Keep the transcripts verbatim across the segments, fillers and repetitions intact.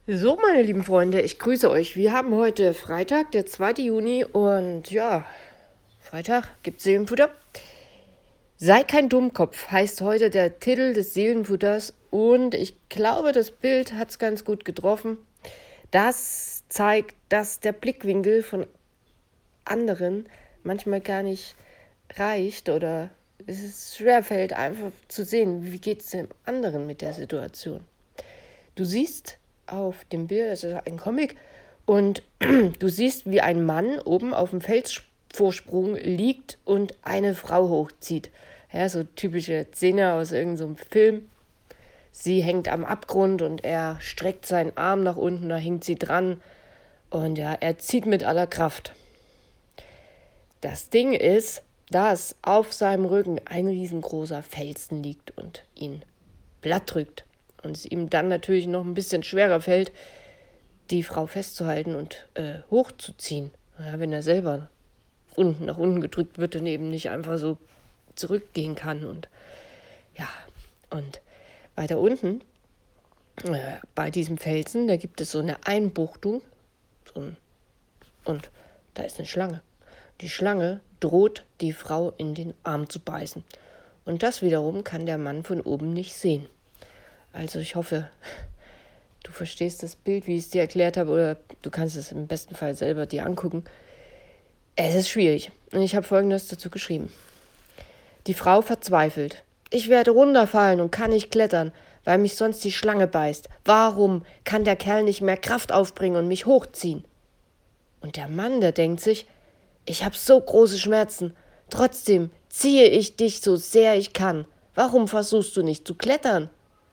So, meine lieben Freunde, ich grüße euch. Wir haben heute Freitag, der zweite Juni und ja, Freitag gibt's Seelenfutter. Sei kein Dummkopf heißt heute der Titel des Seelenfutters und ich glaube, das Bild hat's ganz gut getroffen. Das zeigt, dass der Blickwinkel von anderen manchmal gar nicht reicht oder es ist schwerfällt, einfach zu sehen, wie geht's dem anderen mit der Situation. Du siehst auf dem Bild, das ist ein Comic, und du siehst, wie ein Mann oben auf dem Felsvorsprung liegt und eine Frau hochzieht. Ja, so typische Szene aus irgendeinem Film. Sie hängt am Abgrund und er streckt seinen Arm nach unten, da hängt sie dran und ja, er zieht mit aller Kraft. Das Ding ist, dass auf seinem Rücken ein riesengroßer Felsen liegt und ihn platt drückt. Und es ihm dann natürlich noch ein bisschen schwerer fällt, die Frau festzuhalten und äh, hochzuziehen. Ja, wenn er selber unten nach unten gedrückt wird und eben nicht einfach so zurückgehen kann. Und ja, und weiter unten, äh, bei diesem Felsen, da gibt es so eine Einbuchtung. So ein, und da ist eine Schlange. Die Schlange droht, die Frau in den Arm zu beißen. Und das wiederum kann der Mann von oben nicht sehen. Also ich hoffe, du verstehst das Bild, wie ich es dir erklärt habe, oder du kannst es im besten Fall selber dir angucken. Es ist schwierig. Und ich habe Folgendes dazu geschrieben. Die Frau verzweifelt. Ich werde runterfallen und kann nicht klettern, weil mich sonst die Schlange beißt. Warum kann der Kerl nicht mehr Kraft aufbringen und mich hochziehen? Und der Mann, der denkt sich, ich habe so große Schmerzen. Trotzdem ziehe ich dich so sehr ich kann. Warum versuchst du nicht zu klettern?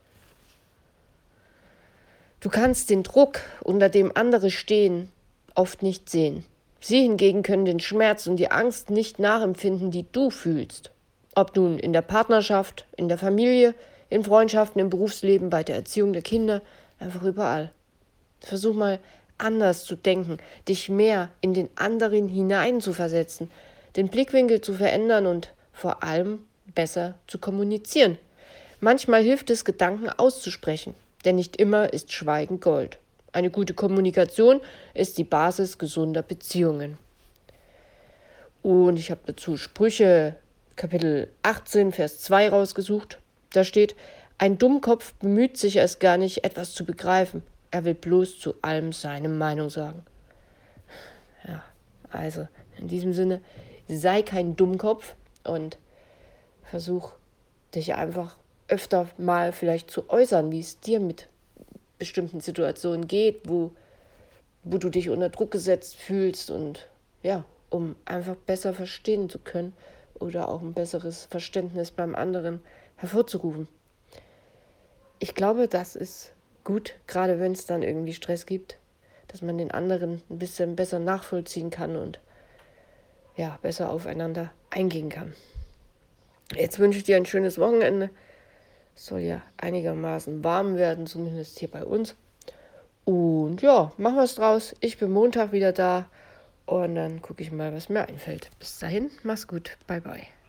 Du kannst den Druck, unter dem andere stehen, oft nicht sehen. Sie hingegen können den Schmerz und die Angst nicht nachempfinden, die du fühlst. Ob nun in der Partnerschaft, in der Familie, in Freundschaften, im Berufsleben, bei der Erziehung der Kinder, einfach überall. Versuch mal anders zu denken, dich mehr in den anderen hineinzuversetzen, den Blickwinkel zu verändern und vor allem besser zu kommunizieren. Manchmal hilft es, Gedanken auszusprechen, denn nicht immer ist Schweigen Gold. Eine gute Kommunikation ist die Basis gesunder Beziehungen. Und ich habe dazu Sprüche Kapitel achtzehn, Vers zwei rausgesucht. Da steht, ein Dummkopf bemüht sich erst gar nicht, etwas zu begreifen. Er will bloß zu allem seine Meinung sagen. Ja, also in diesem Sinne, sei kein Dummkopf und versuch dich einfach öfter mal vielleicht zu äußern, wie es dir mit bestimmten Situationen geht, wo, wo du dich unter Druck gesetzt fühlst und ja, um einfach besser verstehen zu können oder auch ein besseres Verständnis beim anderen hervorzurufen. Ich glaube, das ist gut, gerade wenn es dann irgendwie Stress gibt, dass man den anderen ein bisschen besser nachvollziehen kann und ja, besser aufeinander eingehen kann. Jetzt wünsche ich dir ein schönes Wochenende. Es soll ja einigermaßen warm werden, zumindest hier bei uns. Und ja, machen wir es draus. Ich bin Montag wieder da und dann gucke ich mal, was mir einfällt. Bis dahin, mach's gut. Bye, bye.